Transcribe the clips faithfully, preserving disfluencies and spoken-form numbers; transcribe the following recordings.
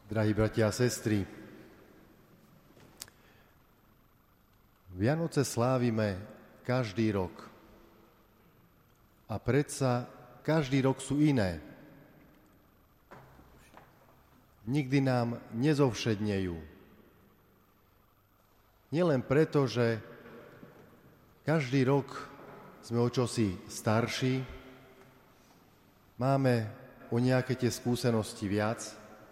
Drahí bratia a sestry, Vianoce slávime každý rok. A predsa každý rok sú iné. Nikdy nám nezovšednejú. Nielen preto, že každý rok sme o čosi starší, máme o nejaké tie skúsenosti viac.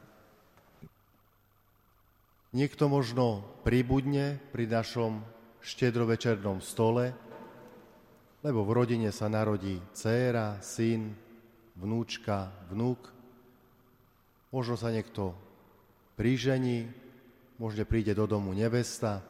Niekto možno pribudne pri našom štedrovečernom stole, lebo v rodine sa narodí dcéra, syn, vnúčka, vnúk. Možno sa niekto prižení, možno príde do domu nevesta,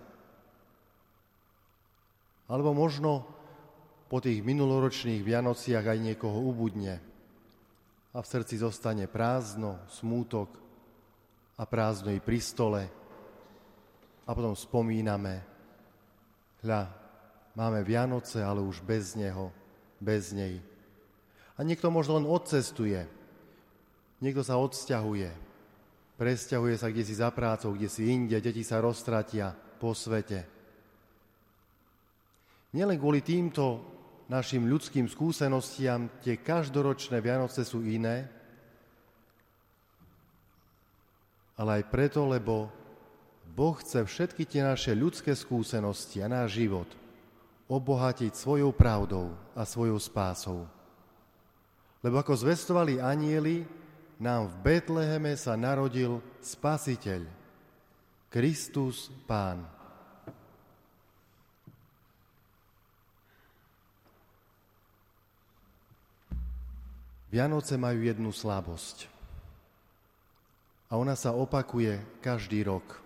alebo možno po tých minuloročných Vianociach aj niekoho ubudne a v srdci zostane prázdno, smútok a prázdno i pri stole a potom spomíname, hľa, máme Vianoce, ale už bez neho, bez nej. A niekto možno len odcestuje, niekto sa odsťahuje, presťahuje sa kdesi za prácou, kdesi inde, deti sa roztratia po svete. Nielen kvôli týmto našim ľudským skúsenostiam tie každoročné Vianoce sú iné, ale aj preto, lebo Boh chce všetky tie naše ľudské skúsenosti a náš život obohatiť svojou pravdou a svojou spásou. Lebo ako zvestovali anjeli, nám v Betleheme sa narodil Spasiteľ, Kristus Pán. Vianoce majú jednu slabosť a ona sa opakuje každý rok.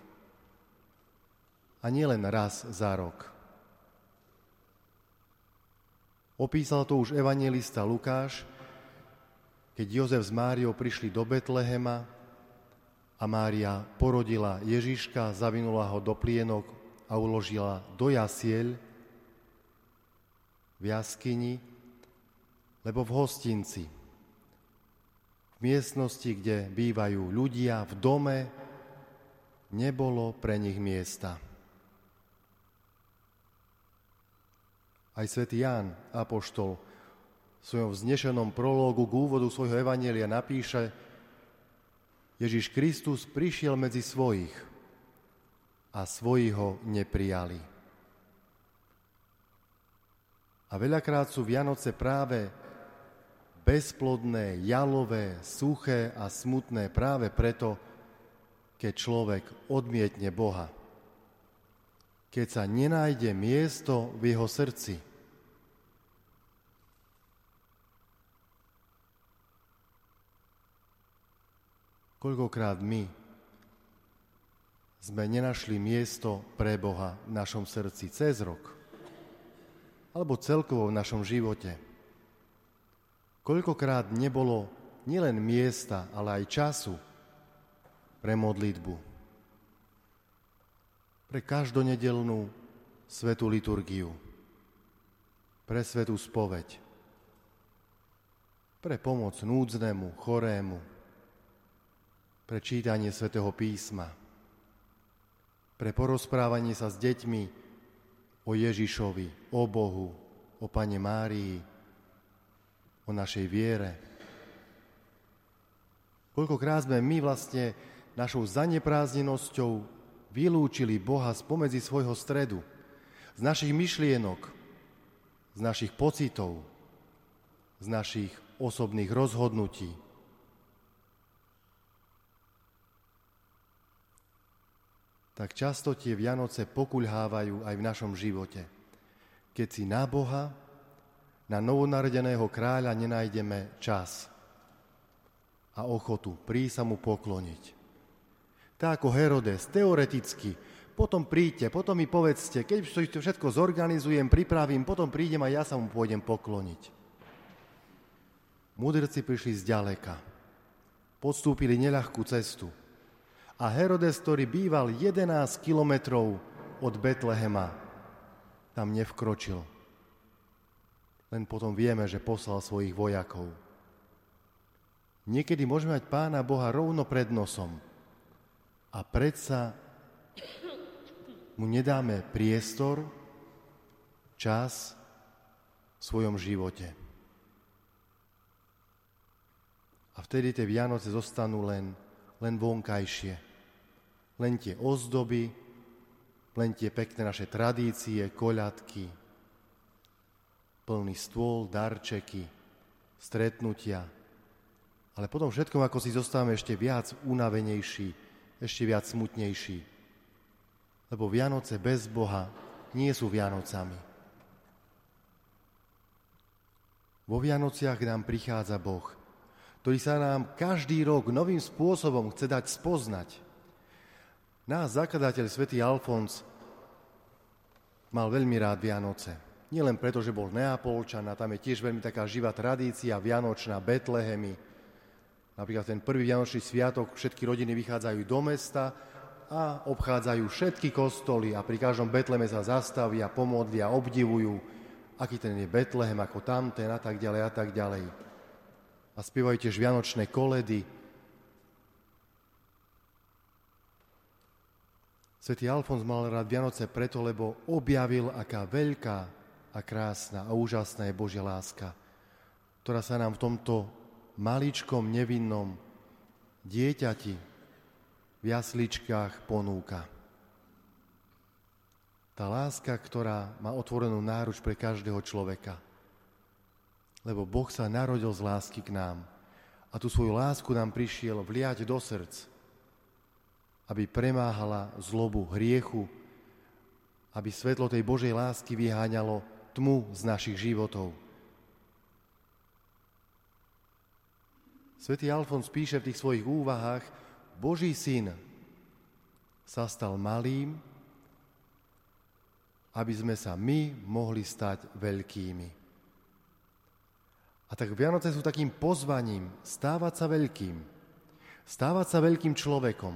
A nie len raz za rok. Opísal to už evanjelista Lukáš, keď Jozef s Máriou prišli do Betlehema a Mária porodila Ježiška, zavinula ho do plienok a uložila do jasieľ v jaskyni, lebo v hostinci, v miestnosti, kde bývajú ľudia, v dome, nebolo pre nich miesta. Aj svätý Ján apoštol v svojom vznešenom prológu k úvodu svojho evanjelia napíše: Ježiš Kristus prišiel medzi svojich a svoji ho neprijali. A veľakrát sú Vianoce práve bezplodné, jalové, suché a smutné práve preto, keď človek odmietne Boha. Keď sa nenájde miesto v jeho srdci. Koľkokrát my sme nenašli miesto pre Boha v našom srdci cez rok, alebo celkovo v našom živote. Koľkokrát nebolo nielen miesta, ale aj času pre modlitbu. Pre každonedelnú svätú liturgiu, pre svätú spoveď, pre pomoc núdznemu, chorému, pre čítanie svätého písma, pre porozprávanie sa s deťmi o Ježišovi, o Bohu, o Panne Márii, o našej viere. Koľkokrát sme my vlastne našou zanepráznenosťou vylúčili Boha spomedzi svojho stredu, z našich myšlienok, z našich pocitov, z našich osobných rozhodnutí. Tak často tie Vianoce pokuľhávajú aj v našom živote, keď si na Boha, na novonarodeného kráľa nenájdeme čas a ochotu prísť sa mu pokloniť. Tak ako Herodes, teoreticky, potom príďte, potom mi povedzte, keď to všetko zorganizujem, pripravím, potom prídem a ja sa mu pôjdem pokloniť. Mudrci prišli zďaleka, podstúpili neľahkú cestu a Herodes, ktorý býval jedenásť kilometrov od Betlehema, tam nevkročil. Len potom vieme, že poslal svojich vojakov. Niekedy môžeme mať Pána Boha rovno pred nosom, a predsa mu nedáme priestor, čas v svojom živote. A vtedy tie Vianoce zostanú len, len vonkajšie. Len tie ozdoby, len tie pekné naše tradície, koľadky, plný stôl, darčeky, stretnutia. Ale potom všetkom, ako si zostávame ešte viac unavenejší, ešte viac smutnejší. Lebo Vianoce bez Boha nie sú Vianocami. Vo Vianociach nám prichádza Boh, ktorý sa nám každý rok novým spôsobom chce dať spoznať. Náš zakladateľ svätý Alfons mal veľmi rád Vianoce. Nie len preto, že bol Neapolčan, a tam je tiež veľmi taká živá tradícia vianočná, Betlehemy. Napríklad ten prvý vianočný sviatok všetky rodiny vychádzajú do mesta a obchádzajú všetky kostoly a pri každom Betleheme sa zastavia, pomodlia, obdivujú, aký ten je Betlehem, ako tamten a tak ďalej a tak ďalej. A spievajú tiež vianočné koledy. Svätý Alfons mal rád Vianoce preto, lebo objavil, aká veľká a krásna a úžasná je Božia láska, ktorá sa nám v tomto maličkom, nevinnom dieťati v jasličkách ponúka. Tá láska, ktorá má otvorenú náruč pre každého človeka. Lebo Boh sa narodil z lásky k nám a tú svoju lásku nám prišiel vliať do srdc, aby premáhala zlobu hriechu, aby svetlo tej Božej lásky vyháňalo tmu z našich životov. Svätý Alfons píše v tých svojich úvahách: Boží syn sa stal malým, aby sme sa my mohli stať veľkými. A tak Vianoce sú takým pozvaním stávať sa veľkým. Stávať sa veľkým človekom.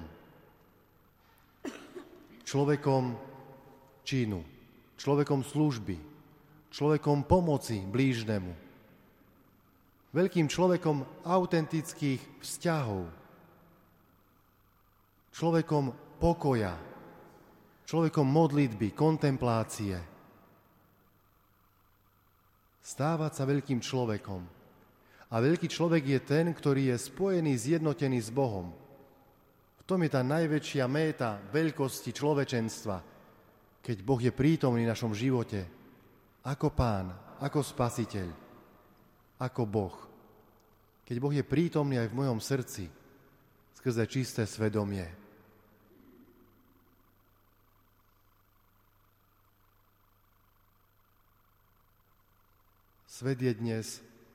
Človekom činu, človekom služby, človekom pomoci blížnemu. Veľkým človekom autentických vzťahov. Človekom pokoja. Človekom modlitby, kontemplácie. Stávať sa veľkým človekom. A veľký človek je ten, ktorý je spojený, zjednotený s Bohom. V tom je tá najväčšia méta veľkosti človečenstva, keď Boh je prítomný v našom živote, ako Pán, ako Spasiteľ, ako Boh. Keď Boh je prítomný aj v mojom srdci, skrze čisté svedomie. Svet je dnes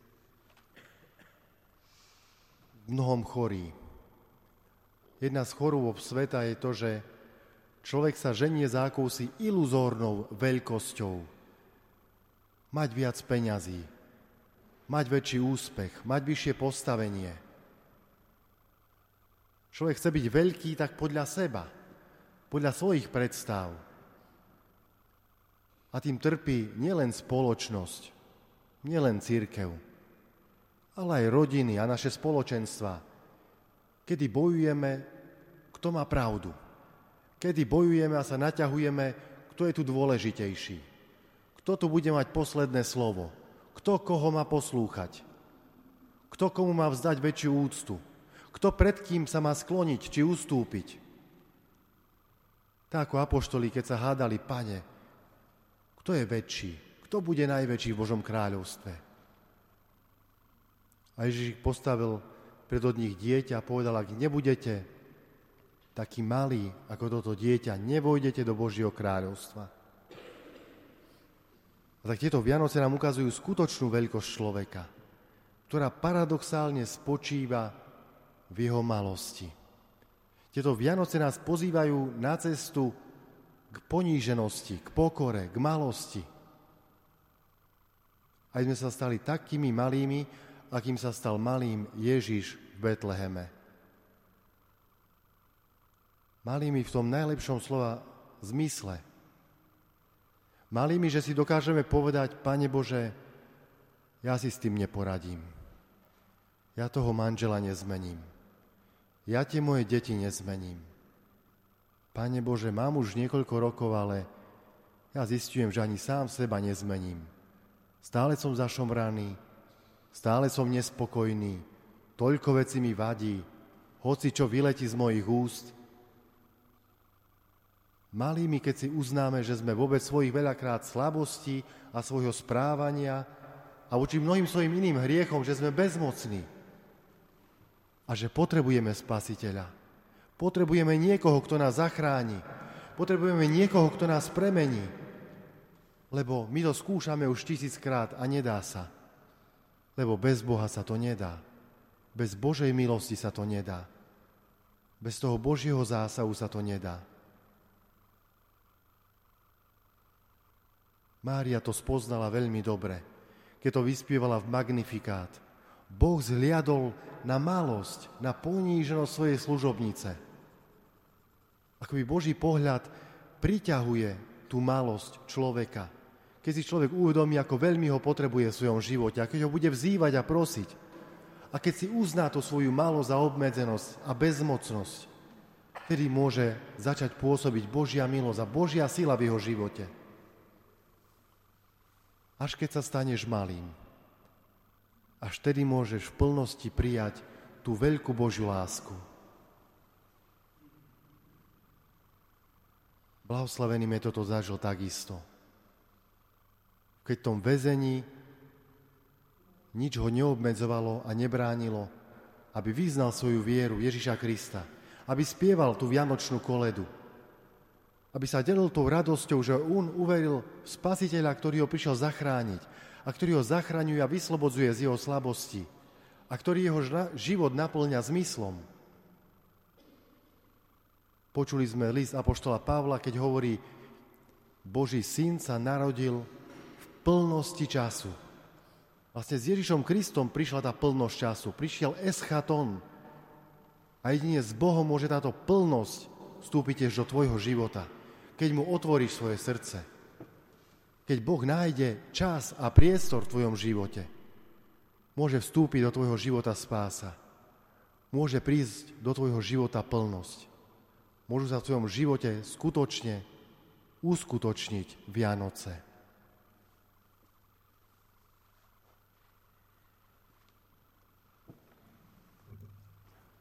v mnohom chorý. Jedna z chorôb sveta je to, že človek sa ženie za akousi iluzórnou veľkosťou. Mať viac peňazí, mať väčší úspech, mať vyššie postavenie. Človek chce byť veľký tak podľa seba, podľa svojich predstav. A tým trpí nielen spoločnosť, nielen cirkev, ale aj rodiny a naše spoločenstva, kedy bojujeme, kto má pravdu. Kedy bojujeme a sa naťahujeme, kto je tu dôležitejší. Kto tu bude mať posledné slovo. Kto koho má poslúchať. Kto komu má vzdať väčšiu úctu. Kto pred kým sa má skloniť či ustúpiť. Tak ako apoštoli, keď sa hádali: Pane, kto je väčší? Kto bude najväčší v Božom kráľovstve? A Ježiš ich postavil pred od nich dieťa a povedal: ak nebudete takí malí ako toto dieťa, nevojdete do Božieho kráľovstva. A tak tieto Vianoce nám ukazujú skutočnú veľkosť človeka, ktorá paradoxálne spočíva v jeho malosti. Tieto Vianoce nás pozývajú na cestu k poníženosti, k pokore, k malosti. Aj sme sa stali takými malými, akým sa stal malým Ježiš v Betleheme. Malými v tom najlepšom slova zmysle. Malými, že si dokážeme povedať: Pane Bože, ja si s tým neporadím. Ja toho manžela nezmením. Ja tie moje deti nezmením. Pane Bože, mám už niekoľko rokov, ale ja zistujem, že ani sám seba nezmením. Stále som zašomraný, stále som nespokojný, toľko vecí mi vadí, hoci čo vyletí z mojich úst. Malý mi, keď si uznáme, že sme vôbec svojich veľakrát slabostí a svojho správania a voči mnohým svojim iným hriechom, že sme bezmocní a že potrebujeme Spasiteľa. Potrebujeme niekoho, kto nás zachráni. Potrebujeme niekoho, kto nás premení. Lebo my to skúšame už tisíckrát a nedá sa. Lebo bez Boha sa to nedá. Bez Božej milosti sa to nedá. Bez toho Božieho zásahu sa to nedá. Mária to spoznala veľmi dobre, keď to vyspievala v Magnifikát. Boh zhliadol na malosť, na poníženosť svojej služobnice. Akoby Boží pohľad priťahuje tú malosť človeka. Keď si človek uvedomí, ako veľmi ho potrebuje v svojom živote, a keď ho bude vzývať a prosiť, a keď si uzná tú svoju malosť a obmedzenosť a bezmocnosť, vtedy môže začať pôsobiť Božia milosť a Božia sila v jeho živote. Až keď sa staneš malým, až vtedy môžeš v plnosti prijať tú veľkú Božiu lásku. Blahoslavený mi toto zažil takisto. Keď v tom väzení nič ho neobmedzovalo a nebránilo, aby vyznal svoju vieru Ježiša Krista, aby spieval tú vianočnú koledu, aby sa delil tou radosťou, že on uveril v Spasiteľa, ktorý ho prišiel zachrániť a ktorý ho zachraňuje a vyslobodzuje z jeho slabosti a ktorý jeho život naplňa zmyslom. Počuli sme list apoštola Pavla, keď hovorí, Boží syn sa narodil v plnosti času. Vlastne s Ježišom Kristom prišla tá plnosť času, prišiel eschaton. A jedine s Bohom môže táto plnosť vstúpiť tiež do tvojho života, keď mu otvoríš svoje srdce. Keď Boh nájde čas a priestor v tvojom živote, môže vstúpiť do tvojho života spása. Môže prísť do tvojho života plnosť. Môžu sa v tvojom živote skutočne uskutočniť Vianoce.